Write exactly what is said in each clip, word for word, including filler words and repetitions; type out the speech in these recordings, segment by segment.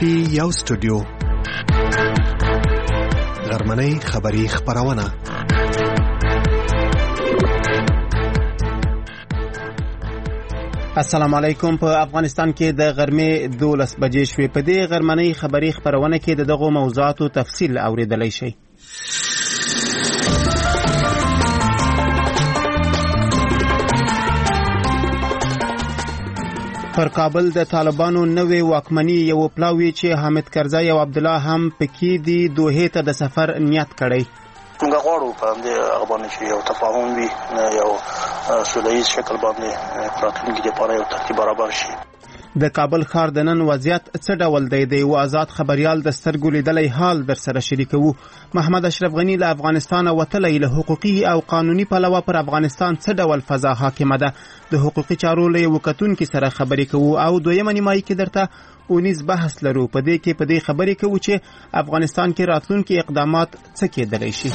پی یو سټوډیو غرمنۍ خبری خبرونه. السلام علیکم. په افغانستان کې د غرمې دولس بجې شوې. په دې غرمنۍ خبری خبرونه کې د دغو موضوعاتو تفصیل اوریدلای شئ. پر کابل د طالبانو نوې واکمني یو پلاوی چې حامد کرزی او عبد الله هم پکې دي دوه ته د سفر نیت کړی. موږ غواړو په دې هغه باندې چې یو تفاهم وي، یو سولهییز شکل باندې راتلونکي لپاره یو ترتیب برابر شي. د کابل ښار د نن وضعیت څه ډول دی؟ د یو آزاد خبریال د سترګو لیدلی حال در سره شریکوو. محمد اشرف غنی له افغانستانه وتلی، له حقوقي او قانوني پلوه پر افغانستان څه ډول فضا حاکمه ده؟ د حقوقي چارو له یو کتونکي سره خبرې کوو او دویمه نیمایي کې درته اونیز بحث لرو. په دې کې په دې خبرې کوو چې افغانستان کې راتلونکي اقدامات څه کېدلی شي.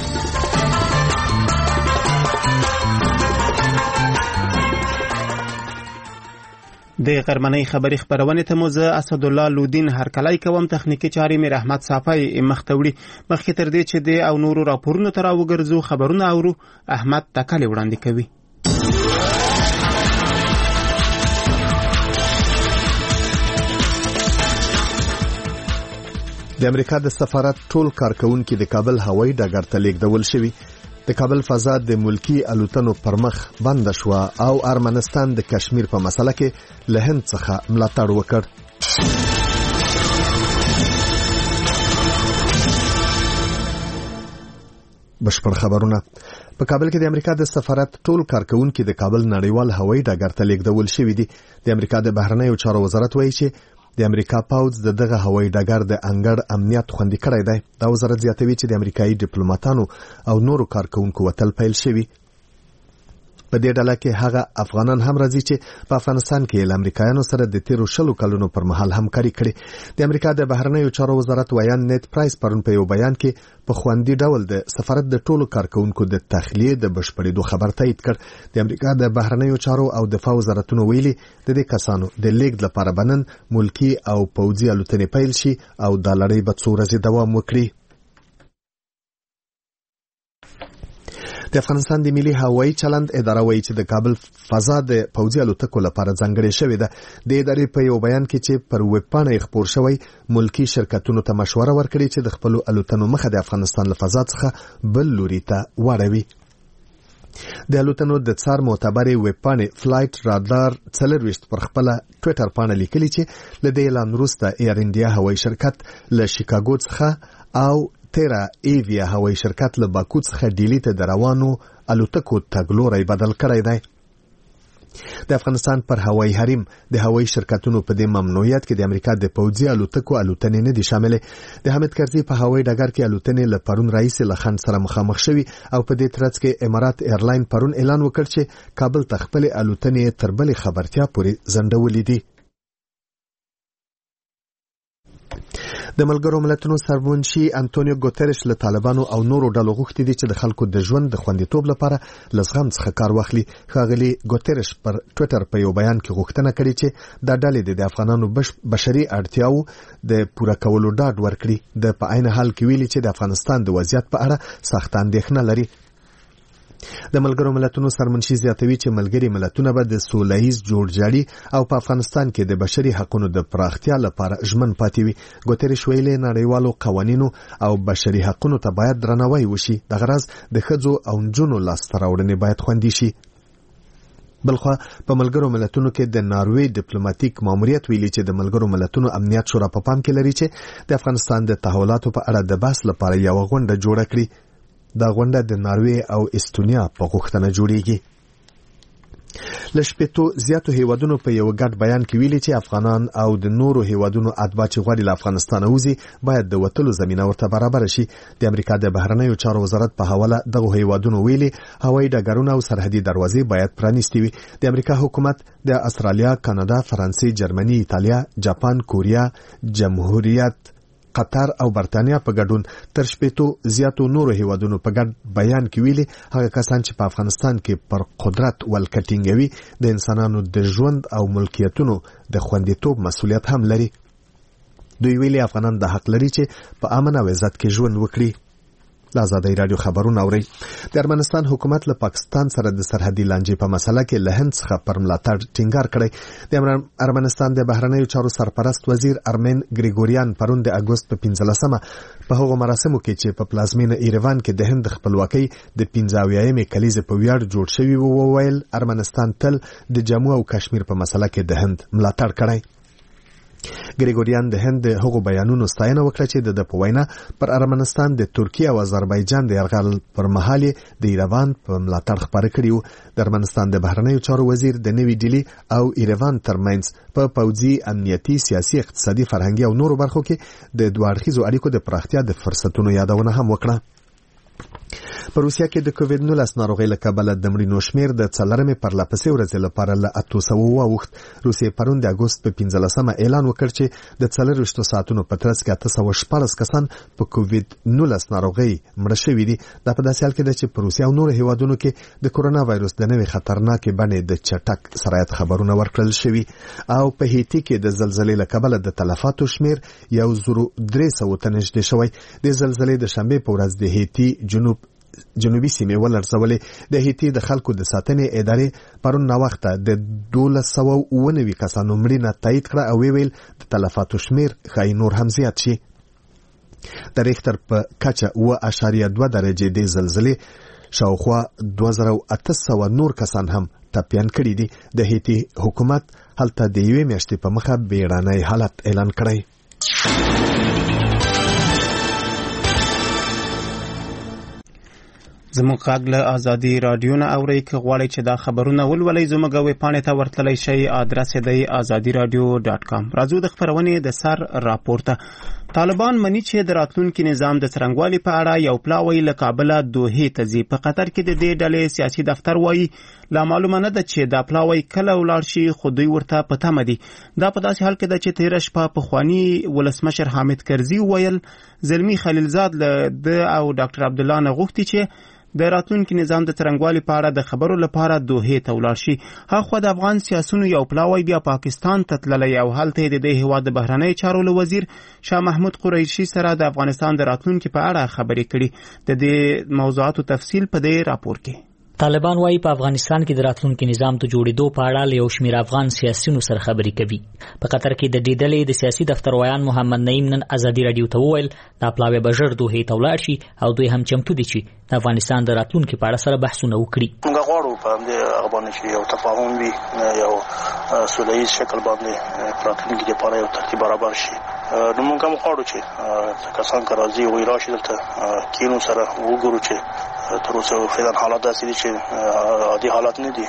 د غرمنۍ خبری خبرونه ته مو زه اسد الله لودین هرکلی کوم. تخنیکی چاري مې رحمت صافی مخته وړي. مخکې تر دې چې د او نورو راپورونو تر وګرځو خبرونه اورو احمد تکلی وړاندې کوي. د امریکا د سفارت ټول کارکونکو د کابل هوایي ډګر ته لیږدول شوي. د کابل فضا د ملکی الوتنو پر مخ بند شو او ارمنستان د کشمیر په مسله کې له هند څخه ملاتړ وکړ. بشپړ خبرونه. په کابل کې د امریکا د سفارت ټول کارکونکو د کابل نړیوال هوایي ډګر ته لیږدول شوي دي. د امریکا د بهرنیو چارو وزارت وایي چې د امریکا پاوځ د دغه هوایي ډګر د انګړ امنیت خوندي کړی دی. دا وزارت زیاتوي چې د امریکایي ډیپلوماټانو او نورو کارکونکو وتل پیل شوي. په دې ډله کې هغه افغانان هم راځي چې په افغانستان کې له امریکایانو سره د تیرو شلو کلونو پر مهال همکاري کړې. د امریکا د بهرنیو چارو وزارت ویان نیت پرایس پرون په یو بیان کې په خوندي ډول د سفارت د ټولو کارکونکو د تخلیه د بشپړېدو خبر تایید کړ. د امریکا د بهرنیو چارو او دفاع وزارتونو ویلي د دې کسانو د لیږد لپاره بنن ملکی او پوځي الوتنې پیل شي او د لړۍ به څو ورځې دوام وکړي. د افغانستان د ملي هوایي چلند اداره وایي چې د کابل فضا د پوځي الوتکو لپاره ځانګړې شوې ده. د ادارې په یو بیان کې چې پر ویب پاڼه خپور شوی، ملکی شرکتونو ته مشوره ورکړي چې د خپل الوتنو مخه د افغانستان له فضا څخه بل لوري ته واړوي. د الوتنو د څار معتبرې ویب پاڼې فلایټ رادار څلرويشت پر خپل ټوئیټر پاڼه لیکلي چې له دې اعلان وروسته ایر انډیا هوایي شرکت له شیکاګو څخه او تیرا ایویا هوایي شرکت له باکو څخه ډیلی ته روانو الوتکو تګلوري بدل کړی دی. د افغانستان پر هوایي حریم د هوایي شرکتونو په دې ممنوعیت کې د امریکا د پوځي الوتکو الوتنې نه دي شاملې. د حامد کرزي په هوایي ډګر کې الوتنې له پرون رئیس له خان سره مخامخ شوي او په دې ترڅ کې امارات ایرلاین پرون اعلان وکړ چې کابل ته خپل الوتنې تر بلې خبرتیا پورې ځنډولې دي. د ملګرو ملتونو سرمنشي انټونیو ګوتریش له طالبانو او نورو ډلو غوښتي دي چې د خلکو د ژوند د خوندیتوب لپاره له زغم څخه کار واخلي. ښاغلي ګوتریش پر ټوئیټر په یو بیان کې غوښتنه کړې چې دا ډلې د افغانانو بشري اړتیاو د پوره کولو ډاډ ورکړي. د په عین حال کې ویلي چې د افغانستان د وضعیت په اړه سخت اندېښنه لري. د ملګرو ملتونو سرمنشي زیاتوي چې ملګري ملتونه به د سولهییز جوړجاړي او په افغانستان کې د بشري حقوقو د پراختیا لپاره ژمن پاتې وي. ګوتریش ویلي نړیوالو قوانینو او بشري حقوقو ته باید درناوی وشي. د غرض د ښځو او نجونو لاسته راوړنې باید خوندي شي. بلخوا په ملګرو ملتونو کې د ناروې ډیپلوماټیک ماموریت ویلي چې د ملګرو ملتونو امنیت شورا په پام کې لري چې د افغانستان د تحولاتو په اړه د بحث لپاره یو غونډه جوړه کړي. دا غونډه د ناروې او استونیا په غوښتنه جوړیږي. له شپېتو زیاتو هیوادونو په یو ګډ بیان کې ویلي چې افغانان او د نورو هیوادونو اتباع چې غواړي له افغانستانه وځي باید د وتلو زمینه ورته برابر شي. د امریکا د بهرنیو چارو وزارت په حواله دغه هیوادونو ویلي هوایي ډګرونه او سرحدي دروازې باید پرانیستي وي. د امریکا حکومت د استرالیا، کاناډا، فرانسې، جرمني، ایتالیا، جاپان، کوریا، جمهوریت قطر او برتانیا په ګډون تر شپېتو زیاتو نورو هیوادونو په ګډ بیان کې ویلي هغه کسان چې په افغانستان کې پر قدرت ولکټینګوي د انسانانو د ژوند او ملکیتونو د خوندیتوب مسؤلیت هم لري. دوی ویلي افغانان د حق لري چې په امن او عزت کې ژوند وکړي. د ازادۍ راډیو خبرونه اوري. د ارمنستان حکومت له پاکستان سره د سرحدي لانجې په مسله کې له هند څخه پر ملاتړ ټینګار کړی. د ارمنستان د بهرنیو چارو سرپرست وزیر ارمین ګریګوریان پرون د اګوست په پنځلسمه په هغو مراسمو کې چې په پلازمینه ایروان کې د هند خپلواکۍ د پنځه اویایم کلیزې په ویاړ جوړ شوی وو وویل ارمنستان تل د جمو او کشمیر په مسله کې د هند ملاتړ کړی. ګریګوریان د هند د هغو بیانونو ستاینه وکړه چې د په وینا پر ارمنستان د ترکیه او آذربایجان د یرغل پر مهال د ایروان په ملاتړ خبرې کړي وو. د ارمنستان د بهرنیو چارو وزیر د نوي ډیلی او ایروان ترمنځ په پوځي، امنیتي، سیاسي، اقتصادي، فرهنګي او نورو برخو کې د دوه اړخیزو اړیکو د پراختیا د فرصتونو یادونه هم وکړه. په روسیا کې د کووډ نولس ناروغۍ له کبله د مړینو شمېر د څلورمې پرلپسې ورځې لپاره له اتو سوو واوښت. روسیې پرون د اګوست په پنځلسمه اعلان وکړ چې د څلرویشتو ساعتونو په ترڅ کې اته سوه شپاړس کسان په کووډ نولس ناروغۍ مړه شوي دي. دا په داسې حال کې ده چې په روسیا او نورو هیوادونو کې د کورونا وایروس د نوې خطرناکې بڼې د چټک سرایت خبرونه ورکړل شوي. او په هیټي کې د زلزلې له کبله د تلفاتو شمېر یو زرو درې سوو ته نږدې شوی. د زلزلې د شنبې په ورځ د هیټي جنوب جنوبي سیمې ولړزولې. د هیټي د خلکو د ساتنې ادارې پرون ناوخته د دولس سوه اووه نوي کسانو مړینه تایید کړه او ویل د تلفاتو شمېر ښایي نور هم زیات شي. د ریختر په کچه اوه اعشاریه دوه درجې د زلزلې شاوخوا دوه زره اته سوه نور کسان هم ټپیان کړي دي. د هیټي حکومت هلته د یوې میاشتې په مخه بیړنی حالت اعلان کړی. زموږ غږ له ازادي راډیو نه اورئ. که غواړئ چې دا خبرونه ولولئ زموږ ویبپاڼې ته ورتللی شئ. ادرس یې دی ازادي راډیو ډاټ کام. راځو د خپرونې د سر راپورته. طالبان مني چې د راتلونکي نظام د څرنګوالي په اړه یو پلاوی له کابله دوحې ته ځي. په قطر کې د دې ډلې سیاسي دفتر وایي لا معلومه نه ده چې دا پلاوی کله ولاړ شي، خو دوی ورته په تمه دي. دا په داسې حال کې ده چې تېره شپه پخواني ولسمشر حامد کرزي وویل زلمي خلیلزاد له ده او ډاکټر عبدالله نه غوښتي چې د راتلونکي نظام د څرنګوالي په اړه د خبرو لپاره دوحې ته ولاړ شي. هاخوا د افغان سیاسونو یو پلاوی بیا پاکستان ته تللی او هلته د دې هیواد د بهرنیو چارو له وزیر شاه محمود قریشي سره د افغانستان د راتلونکي په اړه خبرې کړي. د دې موضوعاتو تفصیل په دې راپور کې. طالبان وايي په افغانستان کې د راتلونکي نظام ته جوړېدو په اړه له یو شمېر افغان سیاسیونو سره خبرې کوي. په قطر کې د دې ډلې د سیاسي دفتر ویان محمد نعیم نن ازادي راډیو ته وویل دا پلاوی به ژر دوحې ته ولاړ شي او دوی هم چمتو دي چې د افغانستان د راتلونکي په اړه سره بحثونه وکړي. موږ غواړو په همدې هغه باندې چې یو تفاهم وي، یو سوله ییز شکل باندې راتلونکي لپاره یو ترتیب برابر شي. نو موږ هم غواړو چې کسان که راځي وایي راشي دلته کینو سره وګورو چې تر اوسه فعلا حالات داسې دي چې عادي حالات نه دي.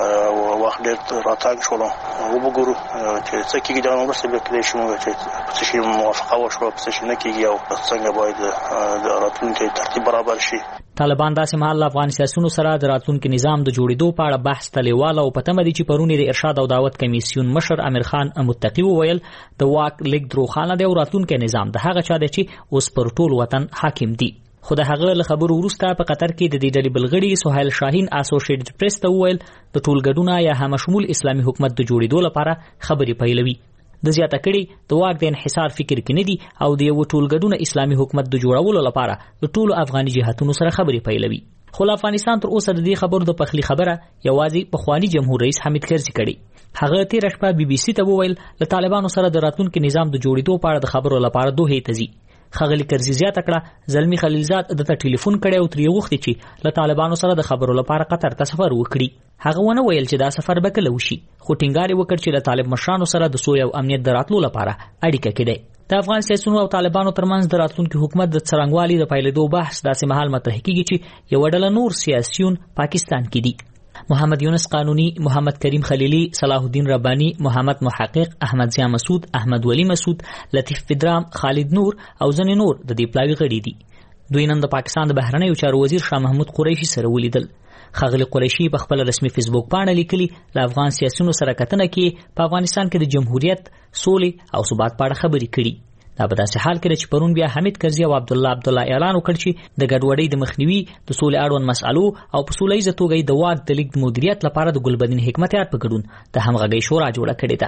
وخت ډېر راتګ شول او وګورو چې څه کېږي. دا وروسته بیا کېدای شي موږ چې څه شي موافقه وشوه، څه شي نه کېږي او څنګه باید د راتلونکي ترتیب برابر شي. طالبان داسې مهال افغان سیاسونو سره د راتلونکي نظام د جوړېدو په اړه بحث تلیواله او په تمه دي چې پرون د ارشاد او دعوت کمیسیون مشر امیر خان متقی وویل د واک لیک دروخانه دی او راتلونکي نظام د هغه چا دی چې اوس پر ټول وطن حاکم دی. خو د هغه له خبرو وروسته په قطر کې د دې ډلې بلغړي سهیل شاهین اسوسییټډ پریس ته وویل د ټولګډونه یا همشمول اسلامي حکومت د جوړېدو لپاره خبرې پیلوي. د زیاته کړي د واک د انحصار فکر کې نه دي او د یو ټولګډونه اسلامي حکومت د جوړولو لپاره د ټولو افغاني جهاتونو سره خبرې پیلوي. خو افغانستان تر اوسه د دې خبرو د پخلی خبره یوازې پخوانی جمهور رئیس حامد کرزي کړي. هغه تیر شپه بي بي سي ته وویل له طالبانو سره د راتلونکي نظام د جوړېدو په اړه د خبرو لپاره دوحې ته ځي. خغلی کرزي زیاته کړه زلمی خلیلزاد دته ټلیفون کړي او ترې غوښتي چې له طالبانو سره د خبرو لپاره قطر ته سفر وکړي. هغه ونه ویل چې دا سفر به کله وشي، خو ټینګار وکړ چې له طالب مشرانو سره د سولې او امنیت د راتلو لپاره اړیکه کړي. د افغان سیاسيونو او طالبانو ترمنځ د راتلونکي حکومت د څرنګوالي د پیلېدو بحث داسې مهال مطرح کیږي چې یو ډله نور سیاسيون پاکستان کې دي. محمد یونس قانونی، محمد کریم خلیلی، صلاح الدین ربانی، محمد محقق، احمد ضیا مسعود، احمد ولی مسعود، لطیف بدرام، خالد نور او ځنې نور د دې پلاوی غړي دي. دوی نن د پاکستان د بهرنیو چارو وزیر شاه محمود قریشي سره ولیدل. خغلی قریشي په خپل رسمي فیسبوک باندې لیکلي له افغان سیاسيونو سره کتنه کې په افغانستان کې د جمهوریت، سولې او ثبات په اړه خبرې کړي. دا په داسې حال کې چې پرون بیا حمید کرزي او عبد الله عبد الله اعلان وکړ چې د ګډوډۍ د مخنیوي، د سولې اړوند مسالو او په سولې ز توګه د واک د لیک مدیریت لپاره د ګلبدین حکمتیار په ګډون د همغږي شورا جوړه کړې ده.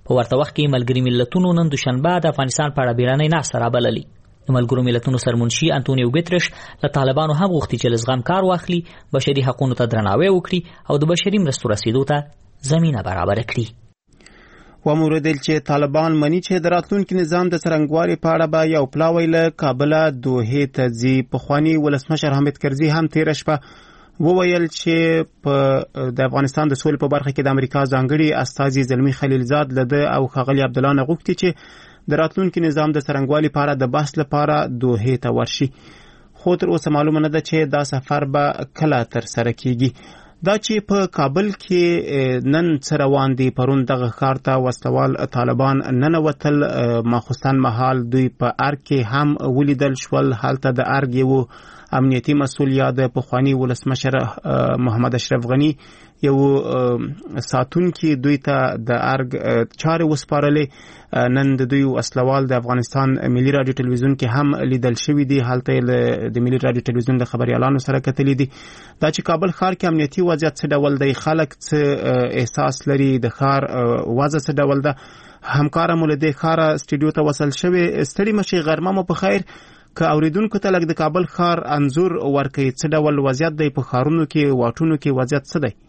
په ورته وخت کې ملګري ملتونو نن دوشنبه د افغانستان په اړه بیړنۍ ناسته رابللې. د ملګرو ملتونو سرمنشي انټونیو ګوتریش له طالبانو هم غوښتي چې له زغم کار واخلي، بشري حقوقو ته درناوی وکړي او د بشري مرستو رسیدو ته زمینه برابر کړي. وموردل چې طالبان مني چې د راتلونکي نظام د څرنګوالي په اړه به یو پلاوی له کابله دوحې ته ځي. پخواني ولسمشر حامد کرزي هم تېره شپه وویل چې په د افغانستان د سولې په برخه کې د امریکا ځانګړي استازي زلمی خلیلزاد لده او ښاغلي عبدالله نه غوښتي چې د راتلونکي نظام د څرنګوالي په اړه د بحث لپاره دوحې ته ورشي، خو تر اوسه معلومه نه ده چې دا سفر به کله تر سره کیږي. دا چې په کابل کې نن څه روان دي، پرون دغه ښار ته وسلوال طالبان ننوتل، ماخوستن مهال دوی په ارګ کې هم ولیدل شول. هلته د ارګ یو امنیتي مسؤل یا د پخواني ولسمشر محمد اشرف غنی یو ساتونکي دوی ته د ارګ چارې وسپارلې. نن د دوی وسلوال د افغانستان ملي رادیو ټلویزیون کې هم لیدل شوی دی. هلته د ملي رادیو ټلویزیون د خبريالانو سره کتلې دي. دا چې کابل ښار کې امنیتي وضعیت څه ډول دی، خلک څه احساس لري، د ښار وضع څه ډول ده. همکار مو له دې ښاره سټوډیو ته وصل شوی. ستړي مشي غرمه مو په خیر. که اوریدونکو ته لږ د کابل ښار انځور ورکړي، څه ډول وضعیت دی په ښارونو کې، واټونو کې وضعیت څه دی؟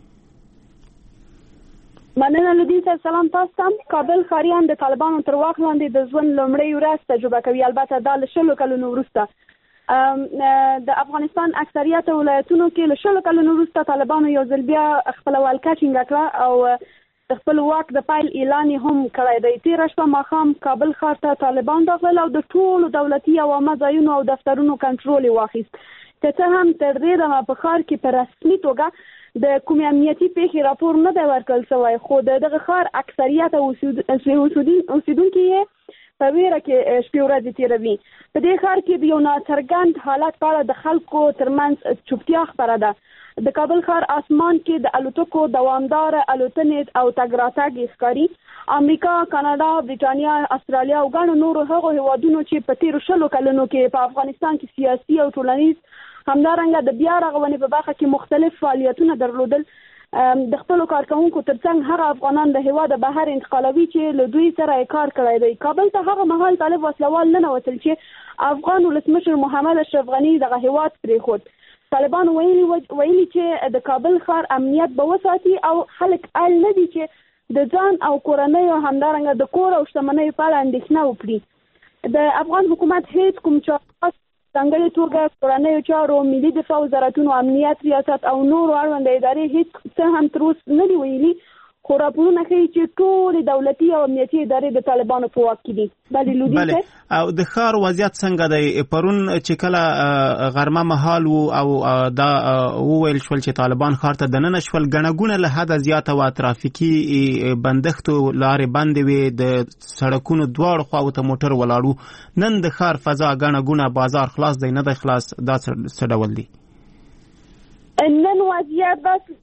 مننه لودین صاحب، سلام تاسو ته. کابل ښاریان د طالبانو تر واک لاندې د ژوند لومړی ورځ تجربه کوي. البته دا له شلو کلونو وروسته د افغانستان اکثریت ولایتونو کې له شلو کلونو وروسته طالبانو یو ځل بیا خپل ولکه ټینګه کړه او خپل واک د پایل اعلان هم کړی دی. تېره شپه ماښام کابل ښار ته طالبان راغلل او د ټولو دولتي او عامه ځایونو او دفترونو کنټرول یې واخیست. که څه هم تر دې دمه په ښار کې په رسمي توګه د کومې امنیتي پیښې راپور نه دی ورکړل شوی، خو د دغه ښار اکثریت اوسیدونکي یې په ویره کې شپې ورځې تېروي. په دې ښار کې د یو ناڅرګند حالت په اړه د خلکو ترمنځ چوپتیا خپره ده. د کابل ښار اسمان کې د الوتکو دوامدار الوتنې او تګ راتګ ښکاري. امریکا، کاناډا، بریټانیا، استرالیا او ګڼو نورو هغو هیوادونو چې په تیرو شلو کلونو کې په افغانستان کې سیاسي او ټولنیز همدارنګه د بیا رغونې په برخه کې مختلف فعالیتونه درلودل، د خپلو کارکوونکو ترڅنګ هغه افغانان د هیواده بهر انتقالوي چې له دوی سره یې کار کړی دی. کابل ته هغه مهال طالب وسلوال ننوتل چې افغان ولسمشر محمد اشرف غني دغه هیواد پرېښود. طالبان ویلي ویلي چې د کابل ښار امنیت به وساتي او خلک اړ نه دي چې د ځان او کورنۍ او همدارنګه د کور او شتمنۍ په اړه اندېښنه وکړي. د افغان حکومت هیڅ کوم چارواکي ځانګړې توګه کورنیو چارو، ملي دفاع وزارتونو، امنیت ریاست او نورو اړونده ادارې هیڅ څه هم تر اوسه نه دي ویلي، خو راپورونه ښیي چې ټولې دولتي او امنیتي ادارې د طالبانو په واک کې دي. بلې لودین او د ښار وضعیت څنګه دی؟ پرون چې کله غرمه مهال وو او دا وویل شول چې طالبان ښار ته دننه شول، ګڼه ګوڼه له حده زیاته وه، ترافیکي بندښتو لارې بندې وې، د سړکونو دواړو خواو ته موټر ولاړ وو. نن د ښار فضا ګڼه ګوڼه، بازار خلاص دی نه دی خلاص، دا څه ډول دی؟ نن وضعیت بس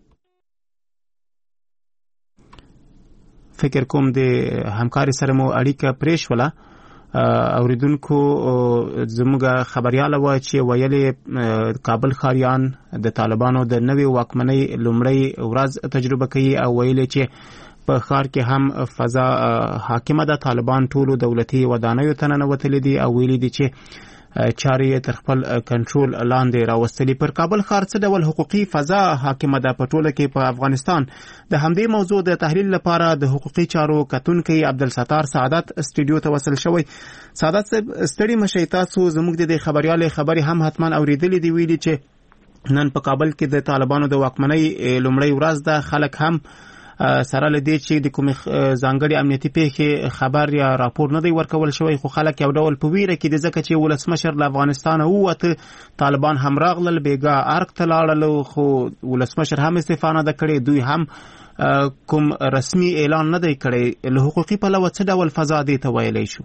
فکر کوم د همکاري سره مو اړیکه پرې شوله. اوریدونکو زموږ خبرياله و چې ویلې کابل ښاریان د طالبانو د نوې واکمنۍ لومړی ورځ تجربه کوي او ویلې چې په ښار کې هم فضا حاکمه ده. طالبان ټولو دولتي ودانیو ته ننوتلي دي او ویلي دي چې چارې تر خپل کنټرول لاندې راوستلي. پر کابل ښار څه ډول حقوقي فضا حاکمه ده په ټوله کې په افغانستان؟ د همدې موضوع د تحلیل لپاره د حقوقي چارو کتونکي عبدالستار سعادت سټوډیو ته وصل شوی. سعادت صاحب، ستړي مشئ، تاسو زموږ د دې خبريالې خبرې هم حتما اوریدلې دي. ویلي چې نن په کابل کې د طالبانو د واکمنۍ لومړی ورځ ده، خلک هم سره له دې چې د کومې ځانګړي امنیتي پیښې خبر یا راپور نه دی ورکول شوی، خو خلک یو ډول په ویره کې دي ځکه چې ولسمشر له افغانستانه ووته، طالبان هم راغلل، بیګا ارګ ته لاړل، خو ولسمشر هم استعفا نه ده کړې، دوی هم کوم رسمي اعلان نه دی کړی. له حقوقي پلوه څه ډول فضا دې ته ویلی شو؟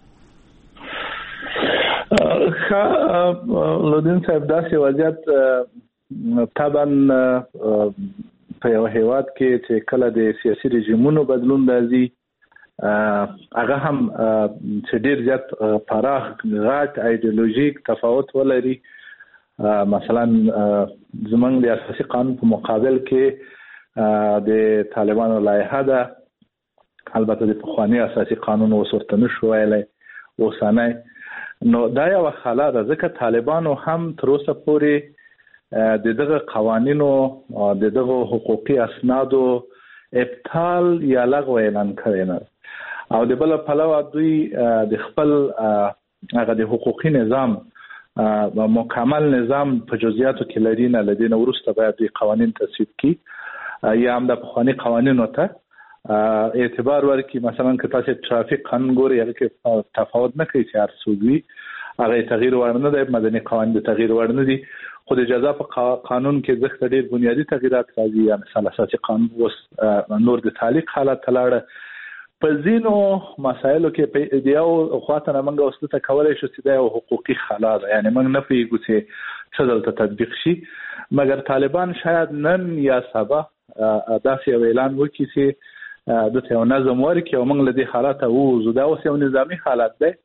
ښه لودین صاحب، داسې وضعیت طبعا په یو هیواد کې چې کله د سیاسي رژیمونو بدلون راځي، هغه هم چې ډیر زیات پراخ غټ ایډیولوژیک تفاوت ولري. مثلا زمونږ د اساسي قانون په مقابل کې د طالبانو لایحه ده البته د پخوانی اساسي قانون وسورته نشو ویلای اوسانه. نو دا یو حالت ده ځکه طالبانو هم تر اوسه پورې د دغه قوانینو د دغه حقوقي اسنادو ابطال یا لغو اعلان کړی نه او د بل پلوه دوی د خپل هغه د حقوقي نظام مکمل نظام په جزئیاتو کې لري نه لدی نو ورسته باید د قوانین تصویب کړي یا هم د قوانین قوانینو ته اعتبار ورکړي. مثلا که تاسو ترافیک قانون ګورئ هغه کې تفاوت نه کوي چې هر څوک وي هغه تغییر ورنه دی، مدني قوانین د تغییر ورنه دي، خو د جزا په قانون کې ځکه ډېر بنیادی تغییرات راځي. یا مثلا اساسي قانون اوس نور د تعلیق حالت تلاړه په ځینو مسایلو کې په دیو خواته نه منګه اوس ته کولای شو چې د حقوقي خلا ده، یعنی موږ نه پیګو چې څه دلته تطبیق شي، مګر طالبان شاید نن یا سبا داسې یو اعلان وکړي چې د ته نظم ورکړي او موږ له دې حالته ووځو. دا اوس یو نظامی حالت دی،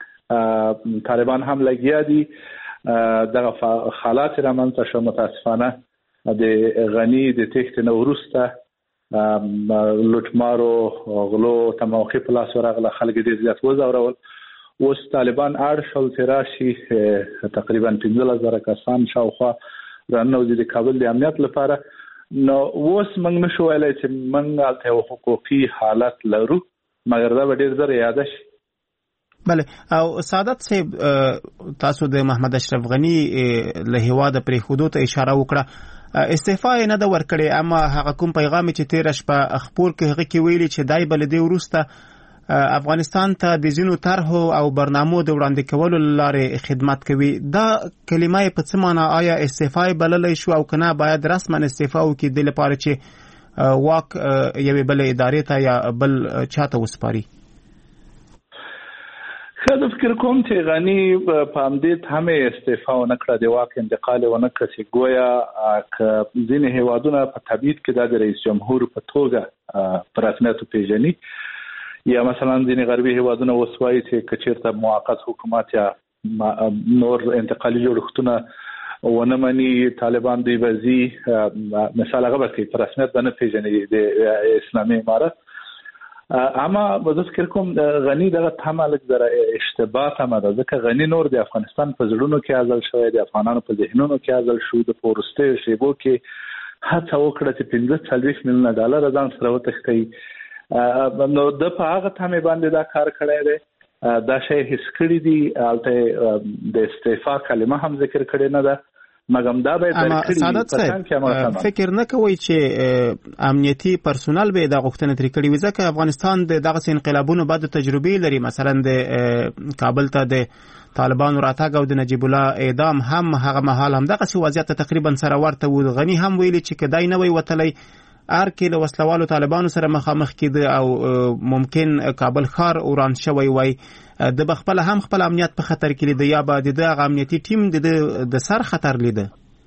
طالبان هم لګیا دي دغه حالات رامنځته شو. متاسفانه د غنی د تخت نو وروسته لوټمارو غلو ته موقع په لاس ورغله، خلک دې زیات وځورول. اوس طالبان اړ شول چې راشي تقریبا پنځه زره کسان شاوخوا رانوځي د کابل د امنیت لپاره. نو اوس موږ نشو ویلای چې موږ هلته حقوقي حالت لرو، مګر دا به ډېر زر یاد شي. بله. او سعادت صاحب تاسو د محمد اشرف غنی له هیواده پرېښودو ته اشاره وکړه، استعفا یې نه ده ورکړې، اما هغه کوم پیغام چې تېره شپه خپور کې هغه کې ویلي چې دای به له دې وروسته افغانستان ته د ځینو طرحو او برنامو د وړاندې کولو له لارې خدمت کوي. دا کلمه یې په څه معنا؟ آیا استعفا یې بللی شو او که نه باید رسما استعفا وکړي دې لپاره چې واک یوې بلې ادارې ته یا بل چا ته وسپاري؟ ښه، زه فکر کوم چې غني په همدې تمې استعفا ونه کړه، د واک انتقال یې ونه کړه چې گویا که ځینې هیوادونه په تبعید کې دا د رئیس جمهور په توګه په رسمیت وپېژني، یا مثلا ځینې غربي هیوادونه اوس وایي چې که چېرته موقت حکومت یا نور انتقالي جوړښتونه ونه مني طالبان دوی به ځي، مثال هغه به کوي په رسمیت به نه پېژني د اسلامي امارت. اما زه فکر کوم غني دغه تمه لږ ذره اشتباه تمه ده، ځکه غني نور د افغانستان په زړونو کې ازل شوی، د افغانانو په ذهنونو کې ازل شو. د پورستیو شیبو کې هڅه وکړه چې پنځه څلوېښت میلیونه ډالر ځان سره وتښتوي، نو د په هغه تمې باندې دا کار کړی دی. دا شی حس کړي دي، هلته د استعفا کلمه هم ذکر کړې نه ده، مګم دا باید درکړي. فکر نه کوئ چې امنیتي پرسونل به دا غوښتنه ترې کړې وي، ځکه افغانستان د دغسې انقلابونو بعد تجربې لري، مثلا د کابل ته د طالبانو راتګ او د نجیب الله اعدام هم هغه مهال هم دغسې وضعیت تقریبا سره ورته و. غني هم ویلي چې که دی نه وی وتلی ار کې له وسلوالو طالبانو سره مخامخ کېده او ممکن کابل ښار وران شوی وای، د بخپل هم خپل امنیت په خطر کې لیده، یا به د دغه امنیتي ټیم د سر خطر لیده.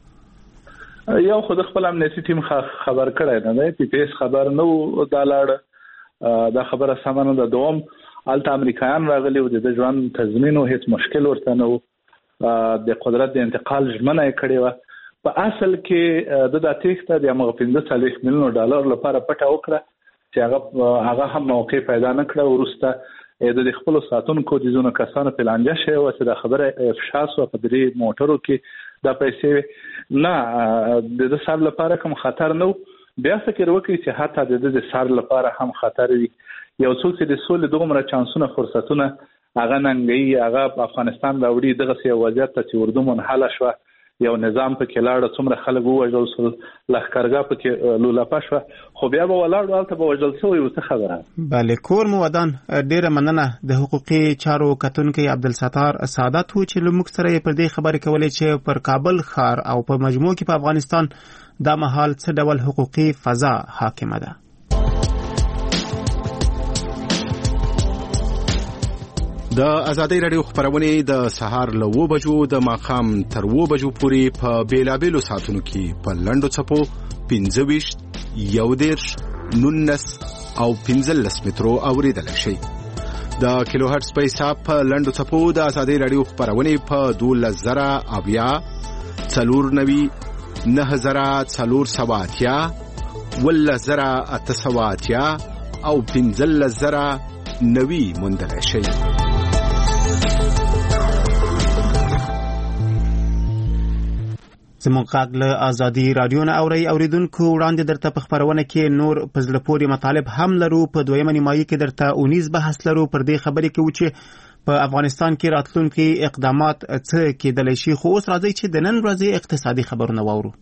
یو خود خپل امنیتي ټیم خبر کړی نه دی، پی پی اس خبر نه و دا لاړه، دا خبره سمه نه ده. دوم هلته امریکایان راغلي و، د ژوند تضمین و، هیڅ مشکل ورته نه و، د قدرت د انتقال ژمنه یې کړې وه. په اصل کې د دا تېښته د همغه پنځه څلوېښت میلیونو ډالر لپاره پټه وکړه چې هغه هغه هم موقع پیدا نه کړه. وروسته د خپلو ساتونکو د ځینو کسانو په لانجه شوې وه چې دا خبره افشا سوه په درې موټرو کې دا پیسې وې. نه، د ده سر لپاره کوم خطر نه و. بیا فکر وکړي چې حتی د ده د سر لپاره هم خطر وي. یو څوک چې د سولې دومره چانسونه فرصتونه هغه ننګوي، هغه افغانستان راوړي دغسې یو وضعیت ته چې اردو منحله شوه، یو نظام پکې لاړه، څومره خلک ووژل شول، لښکرګاه پکې لولپه شوه، خو بیا به ولاړو هلته به وژل شوی و. څه خبره؟ بله. کور مو ودان. ډېره مننه د حقوقي چارو کتونکی عبدالستار سعادت و چې له موږ سره یې پر دې خبرې کولې چې پر کابل ښار او په مجموع کې په افغانستان دا مهال څه ډول حقوقي فضا حاکمه ده. د ازادۍ راډیو خبرونه د سهار له اوه بجو د ماښام تر اوه بجو پورې په بیلابېلو ساعتونو کې په لنډو څپو پنځه ویشت، یو دېرش، نولس او پنځلس مترو اورېدلی شئ. د کیلو هرټز په حساب په لنډو څپو د ازادۍ راډیو خبرونه په دولس زره اویا، څلور نوي، نهه زره څلور سوه اتیا، اوولس زره اته سوه اتیا، او پنځلس زره نوي موندلی شئ. زموږ غږ له ازادي رادیو نه اورئ. اوریدونکو وړاندې درته په خپرونه کې نور په زړه پورې مطالب هم لرو. په دویمه نیمایي کې درته اونیز بحث لرو. پر دې خبرې کوو چې په افغانستان کې راتلونکي اقدامات څه کېدلی شي. خو اوس راځئ چې د نن ورځې اقتصادي خبرونه واورو.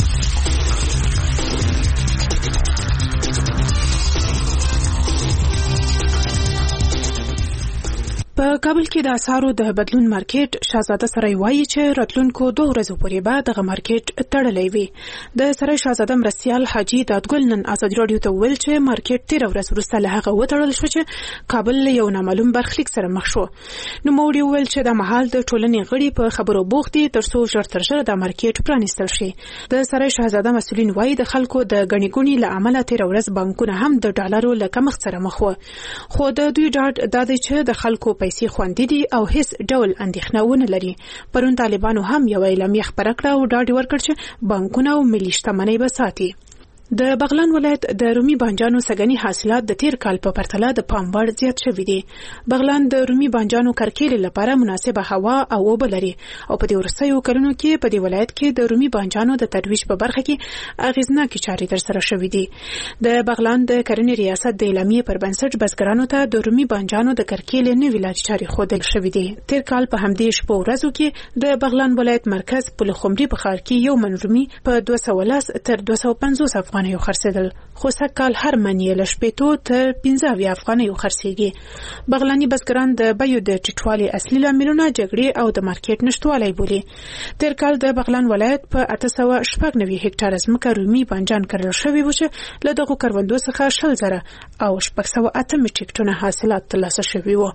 په کابل کې د اسعارو د بدلون مارکیټ شاهزاده سرای وایي چې راتلونکو دوه ورځو پورې به دغه مارکیټ تړلی وي. د سرای شاهزاده مرستیال حاجي دادګل نن ازادي رادیو ته وویل چې مارکیټ تیره ورځ وروسته له هغه وتړل شو چې کابل له یو نامعلوم برخلیک سره مخ شو. نوموړي وویل چې د مهال د ټولنې غړي په خبرو بوخت دي ترڅو ژر تر ژره د مارکیټ پرانیستل شي. د سرای شاهزاده مسؤلین وایي د خلکو د ګڼې ګوڼې له امله تیره ورځ بانکونه هم د ډالرو له کمښت سره مخ وو. خو د دوی ډاډ دا دی چې د خلکو پیسې خوندي دي او هیڅ ډول اندېښنه ونه لري. پرون طالبانو هم یو اعلامیه خپره کړه او ډاډ ورکړ چې بانکونه او ملي شتمنۍ به ساتي. د بغلان ولایت د رومي بانجانو سګنی حاصلات د تیر کال په پرتله د پام وړ زیات شوي دي. بغلان د رومي بانجانو کرکیلې لپاره مناسبه هوا او اوبه لري او په دې وروستیو کلونو کې په دې ولایت کې د رومي بانجانو د ترویج په برخه کې اغیزناکې چارې ترسره شوې دي. د بغلان د کرنې ریاست د اعلامیې پر بنسټ بزګرانو ته د رومي بانجانو د کرکیلې نوې لارې چارې ښودل شوې دي. تیر کال په همدې شپو ورځو کې د بغلان ولایت مرکز پلخمري په ښار کې یو من رومي په دوه سوه لس تر دوه سوه پنځوس افغانیو خرڅېدل. خو سږکال هر من یې له شپېتو تر پنځه اویا افغانیو خرڅېږي. بغلاني بزګران د بیو د ټیټوالي اصلي لاملونه جګړې او د مارکیټ نشتوالی بولي. تیر کال د بغلان ولایت په اته سوه شپږ نوي هکټاره ځمکه رومي بانجان کرل شوي و چې له دغو کروندو څخه شل زره او شپږ سوه اته میټریک ټنه حاصلات ترلاسه شوي وو.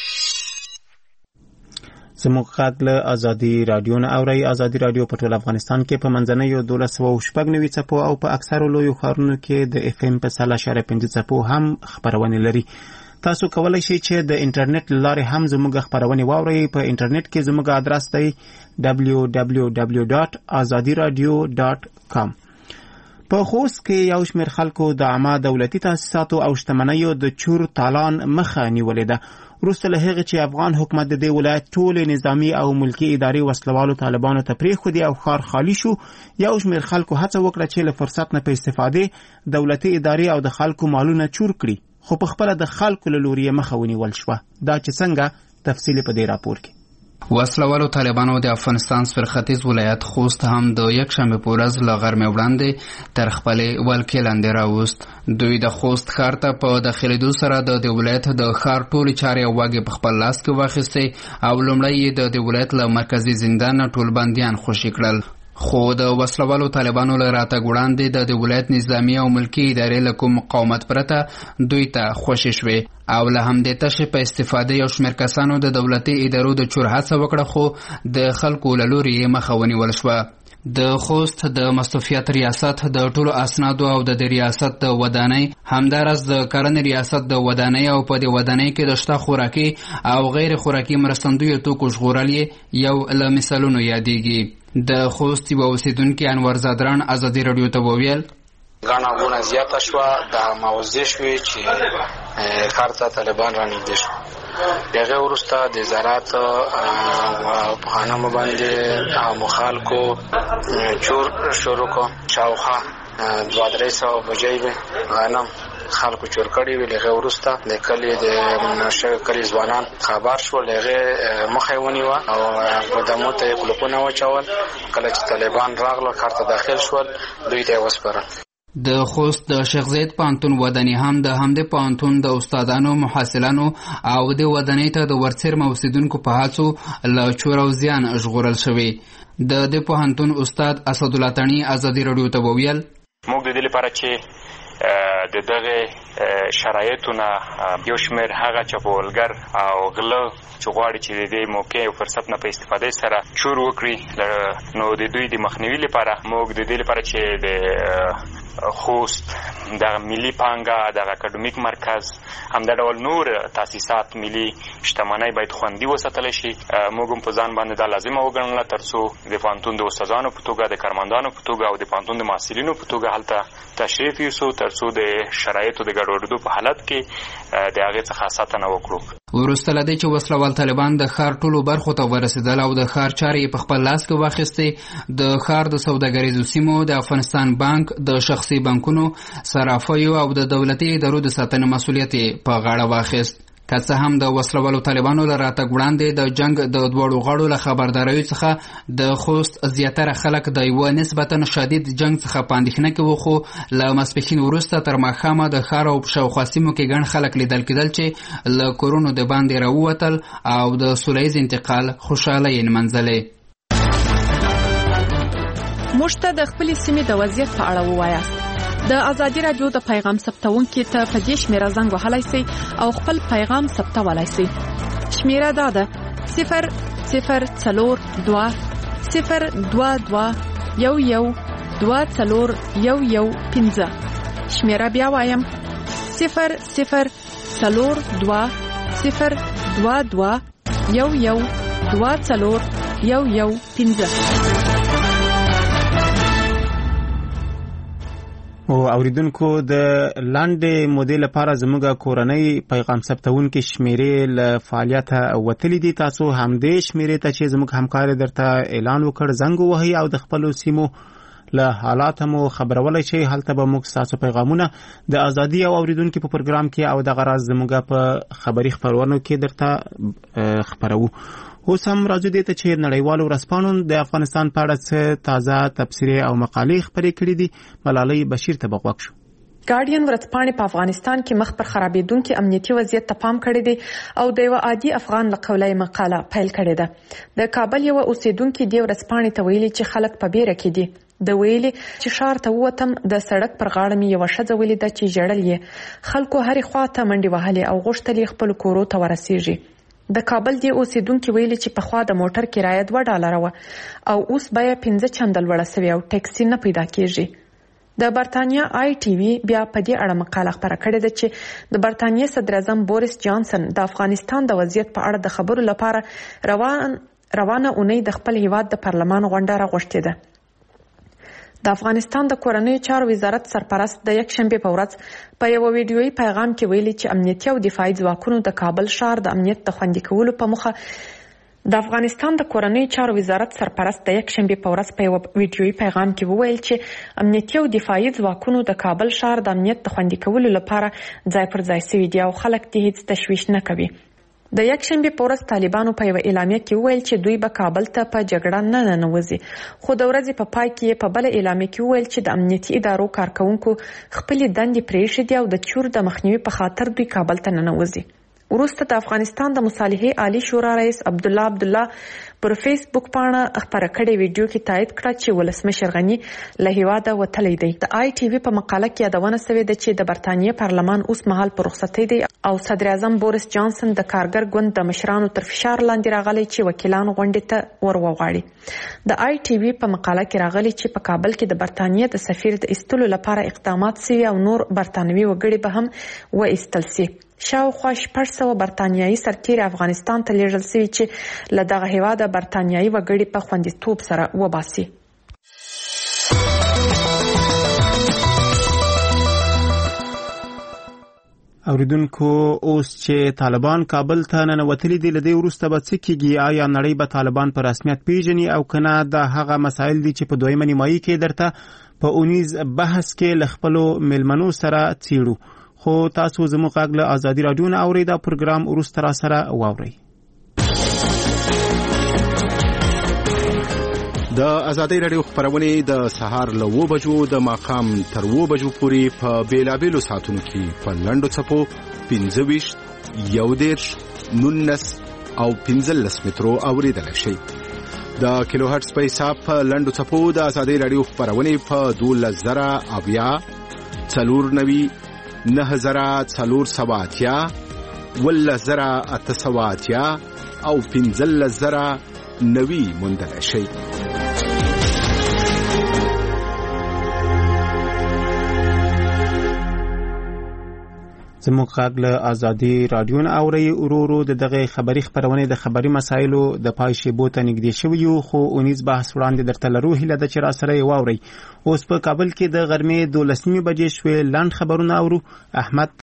زموږ غږ له ازادي رادیو نه اورئ. ازادي رادیو په ټول افغانستان کې په منځنیو دولس سوه شپږ نوي څپو او په اکثرو لویو ښارونو کې د اف ام په سل اعشاریه پنځه څپو هم خپرونې لري. تاسو کولی شئ چې د انټرنیټ له لارې هم زموږ خپرونې واورئ. په انټرنیټ کې زموږ ادرس دی دبلیو دبلیو دبلیو ډاټ ازادي رادیو ډاټ کام. په خوست کې یو شمېر خلکو د عامه دولتي تاسیساتو او شتمنیو د چور تالان مخه نیولې ده. وروسته له هغې چې افغان حکومت د دې ولایت ټولې نظامي او ملکي ادارې وسلوالو طالبانو ته پرېښودې او ښار خالي شو، یو شمېر خلکو هڅه وکړه چې له فرصت نه په استفادې دولتي ادارې او د خلکو مالونه چور کړي، خو په خپله د خلکو له لوري یې مخه ونیول شوه. دا چې څنګه تفصیل په دې راپور کې. وسلوالو طالبانو د افغانستان سپرختیز ولایت خوست هم د یکشنبه په ورځ له غرمې وړاندې تر خپلې ولکې لاندې راوست. دوی د خوست ښار ته په داخلېدو سره د دې ولایت د ښار ټولې چارې او واګې په خپل لاس کې واخیستې او لومړی یې د دې ولایت له مرکزي زندان نه ټول بندیان خوشي کړل. خو د وسلوالو طالبانو له راتګ وړاندې د دې ولایت نظامي او ملکي ادارې له کوم مقاومت پرته دوی ته خوشي شوې او له همدې تشې په استفادې یو شمېر کسانو د دولتي ادارو د چور هڅه وکړه، خو د خلکو له لوري یې مخه ونیول شوه. د خوست د مستوفیت ریاست د ټولو اسنادو او د ریاست د ودانۍ همدارس د کرنې ریاست د ودانۍ او په دې ودانۍ کې د شته خوراکي او غیر خوراکي مرستندویو توکو ژغورل یو له مثالونو یادېږي. د خوست یو اوسیدونکي انور زادران ازادي رادیو ته وویل غاڼه غونه زیاته شوه، د موضوع شوې چې ښار ته طالبان رانږدې شو. د هغې وروسته د زراعت په غنمو باندې عامو خلکو چور شروع کړو. شاوخوا دوه درې سوه بوجۍ غنم خلکو چور کړي وي. له هغې وروسته د کلي د شوي کلي ځوانان خبر شول، له هغې مخه یې ونیوه او په دمو ته یې کلوپونه واچول. کله چې طالبان راغلل ښار ته داخل شول، دوی ته یې وسپارل. د خوست د شیخ زید پوهنتون ودانۍ هم د همدې پوهنتون د استادانو، محصلانو او د ودانۍ ته د ورڅرمه اوسیدونکو په هڅو له چور او زیان ژغورل شوي. د دې پوهنتون استاد اسدالله تڼي ازادي رادیو ته وویل موږ د دې لپاره چې د دغه شرایطونه یو شمېر هغه چپولګر او غله چې غواړي چې د دې موقع او فرصت نه په استفادې سره چور وکړي، نو د دوی د مخنیوي لپاره موږ د دې لپاره چې د خوست د ملي پانګه د اکاډمیک مرکز هم د ډول نور تاسیسات ملي شتمنۍ باید خوندي وساتل شي. موږ هم په ځان باندې دا لازمه وګڼله ترڅو د پوهنتون د استادانو په توګه د کارمندانو په توګه او د پوهنتون د محصلینو په توګه هلته تشریف یوسو ترڅو د شرایطو د ګډوډېدو په حالت کې د هغې څخه ساتنه وکړو. وروسته له دې چې وسلوال طالبان د ښار ټولو برخو ته ورسېدل او د ښار چارې یې په خپل لاس کې واخیستې، د ښار د سوداګریزو سیمو د افغانستان بانک د شخصي بانکونو صرافیو او د دولتي ادارو د ساتنې مسؤلیت یې په غاړه واخیست. که څه هم د وسلوالو طالبانو له راتګ وړاندې د جنگ د دواړو غاړو له خبرداریو څخه د خوست زیاتره خلک د یوه نسبتا شدید جنگ څخه په اندېښنه کې وو، خو له ماسپښین وروسته تر ماښامه د ښار او شاوخوا سیمو کې ګڼ خلک لیدل کېدل چې له کورونو د باندې راووتل او د سوله ییز انتقال خوشحالۍ یې نمنځلې. موږ ته د خپلې سیمې د وضعیت په اړه ووایاست. د ازادي راډیو د پیغام ثبتونکي ته په دې شمیره زنګ وهلی سئ او خپل پیغام ثبتولی سئ. شمیره دا ده صفر صفر څلور دوه صفر دوه دوه یو یو دوه څلور یو یو پنځه. شمیره بیا وایم صفر صفر څلور دوه صفر دوه دوه یو یو دوه څلور یو یو پنځه. او اوریدونکو د لاندې مودې لپاره زموږ کورنۍ پیغام ثبتونکي شمیرې له فعالیته وتلې دي. تاسو همدې شمیرې ته چې زموږ همکار درته اعلان وکړ زنګ ووهئ او د خپلو سیمو له حالات مو خبرولای شئ. هلته به موږ ستاسو پیغامونه د ازادي او اوریدونکو په پروګرام کې او دغه راز زموږ په خبري خپرونو کې درته خبرو. اوس هم راځو دې ته چې نړیوالو ورځپاڼو د افغانستان په اړه څه تازه تبصرې او مقالې خپرې کړې دي. ملالۍ بشیر ته به غوږ شو. ګارډین ورځپاڼې په افغانستان کې مخ پر خرابېدونکي امنیتي وضعیت ته پام کړی دی او د یو عادي افغان له قوله مقاله پیل کړې ده. د کابل یو اوسیدونکي د ورځپاڼې ته ویلي چې خلک په بیره کې دي. د ویلي چې ښار ته ووتم د سړک پر غاړه مې یوه ښځه ولیده چې ژړل یې. خلکو هرې خوا ته منډې وهلې او غوښتل یې خپلو کورو ته ورسیږي. د کابل دی اوسیدونکي ویلي چې پخوا د موټر کرایه دوه ډالره وه او اوس بیه پنځه چنده لوړه سوې او ټیکسي نه پیدا کیږي. د برتانیا آی ټي وي بیا په دې اړه مقاله خپره کړې ده چې د برتانیا صدر اعظم بوریس جانسن د افغانستان د وضعیت په اړه د خبرو لپاره روان روانه اونۍ د خپل هیواد د پارلمان غونډه راغوښتې ده. د افغانستان د کورنیو چارو وزارت سرپرست د یک شنبه په ورځ په یو ویډیويي پیغام کې ویلي چې امنیتي او دفاعي ځواکونو د کابل ښار د امنیت د خوندي کولو په موخه د افغانستان د کورنیو چارو وزارت سرپرست د یک شنبه په ورځ په یو ویډیويي پیغام کې وویل چې امنیتي او دفاعي ځواکونو د کابل ښار د امنیت د خوندي کولو لپاره ځای پر ځای شوي دي او خلک دې هیڅ تشویش نه کوي. د یک شنبه په ورځ طالبانو په یو اعلامیه کې وویل چې دوی به کابل ته په جګړه نه ننوځي، خو د ورځې په پای کې په بل اعلامیه کې وویل چې د امنیتي ادارو کارکونکو خپلې دندې پرېښې دي او د چور د مخنیوي په خاطر دوی کابل ته ننوځي. وروسته د افغانستان د مصالحې عالی شورا رئیس عبدالله عبدالله پر فیسبوک پاڼه خپره کړې ویډیو کې تایید کړه چې ولسمشر غنی له هیواده وتلی دی. د آی ټي وي په مقاله کې یادونه شوې ده چې د برتانیې پارلمان اوس مهال په رخصتۍ دی او صدر اعظم بوریس جانسن د کارګر ګوند د مشرانو تر فشار لاندې راغلی چې وکیلان غونډې ته ور وغواړي. د آی ټي وي په مقاله کې راغلی چې په کابل کې د برتانیې د سفیر د ایستلو لپاره اقدامات شوي او نور برتانوي وګړي به هم وایستل شي. شاوخوا شپږ سوه برتانیایي سرتیري افغانستان ته لیږل شوي چې له دغه هیواده برتانیایي وګړي په خوندیتوب سره وباسي. اوریدونکو اوس چې طالبان کابل ته ننوتلي دي له دې وروسته به څه کیږي؟ آیا نړۍ به طالبان په رسمیت پیژني او که نه دا هغه مسایل دي چې په دویمه نیمایي کې درته په اونیز بحث کې له خپلو میلمنو سره څیړو. خو تاسو زموږ غږ له ازادي راډیو نه اورئ. دا پروګرام وروسته را سره واورئ. د ازادي راډیو خبرونه د سهار له اوه بجو د ماښام تر اوه بجو پورې په بیلابېلو ساعتونو کې په لنډو څپو پنځه ویشت یو دېرش نولس او پنځلس مترو اورېدلی شئ. د کیلو هرټز په حساب په لنډو څپو د ازادي راډیو خبرونه په دولس زره اویا څلور نوي نه زره څلور سوه اتیا ولس زره اته سوه اتیا او پنځلس زره نوي موندلی شئ. زموږ غږ له ازادي رادیو نه اوري ورورو د دغه خبري خبرونه د خبري مسایلو د پای شیبو ته نږدې شوی یو خو اونیز بحث وړاندې درته لرو هله د چر سره واوري اوس په کابل کې د غرمې دولسمې بجې شوې لاند خبرونه اورو. احمد